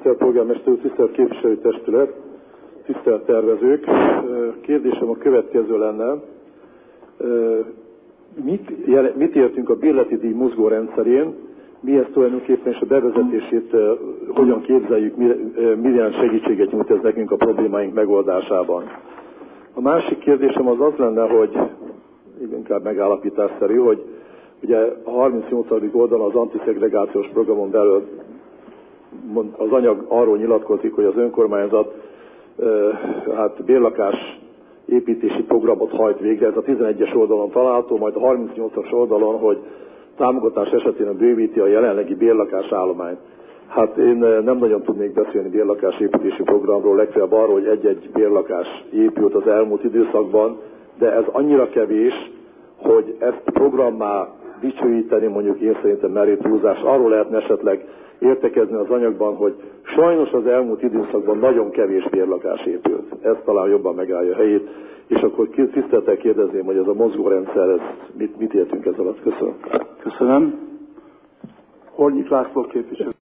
tisztelt polgármester úr, tisztelt képviselőtestület, tisztelt tervezők. Kérdésem a következő lenne. Mit értünk a bérleti díj mozgó rendszerén? Mi ez tulajdonképpen, és a bevezetését hogyan képzeljük, milyen segítséget nyújt ez nekünk a problémáink megoldásában? A másik kérdésem az lenne, hogy inkább megállapításszerű, hogy ugye a 38. oldalon az antiszegregációs programon belül az anyag arról nyilatkozik, hogy az önkormányzat bérlakás építési programot hajt végre. Ez a 11-es oldalon található, majd a 38-as oldalon, hogy támogatás esetén bővíti a jelenlegi bérlakás állományt. Hát én nem nagyon tudnék beszélni bérlakásépítési programról, legfeljebb arról, hogy egy-egy bérlakás épült az elmúlt időszakban, de ez annyira kevés, hogy ezt programmá dicsőíteni, mondjuk én szerintem merő túlzás. Arról lehetne esetleg értekezni az anyagban, hogy sajnos az elmúlt időszakban nagyon kevés bérlakás épült. Ez talán jobban megállja a helyét, és akkor tisztelettel kérdezném, hogy ez a mozgórendszer, mit értünk ez alatt. Köszönöm. Köszönöm. Hornyik László képviselő.